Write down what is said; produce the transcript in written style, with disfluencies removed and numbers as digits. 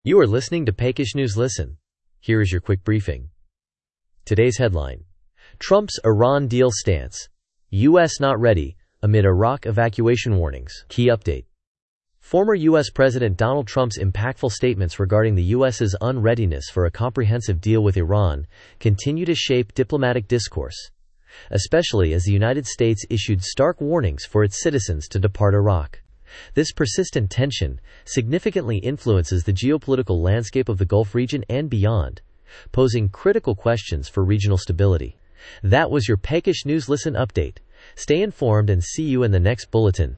You are listening to Peckish News Listen. Here is your quick briefing. Today's headline: Trump's Iran deal stance. U.S. not ready amid Iraq evacuation warnings. Key update. Former U.S. President Donald Trump's impactful statements regarding the U.S.'s unreadiness for a comprehensive deal with Iran continue to shape diplomatic discourse, especially as the United States issued stark warnings for its citizens to depart Iraq. This persistent tension significantly influences the geopolitical landscape of the Gulf region and beyond, posing critical questions for regional stability. That was your Peckish News Listen update. Stay informed and see you in the next bulletin.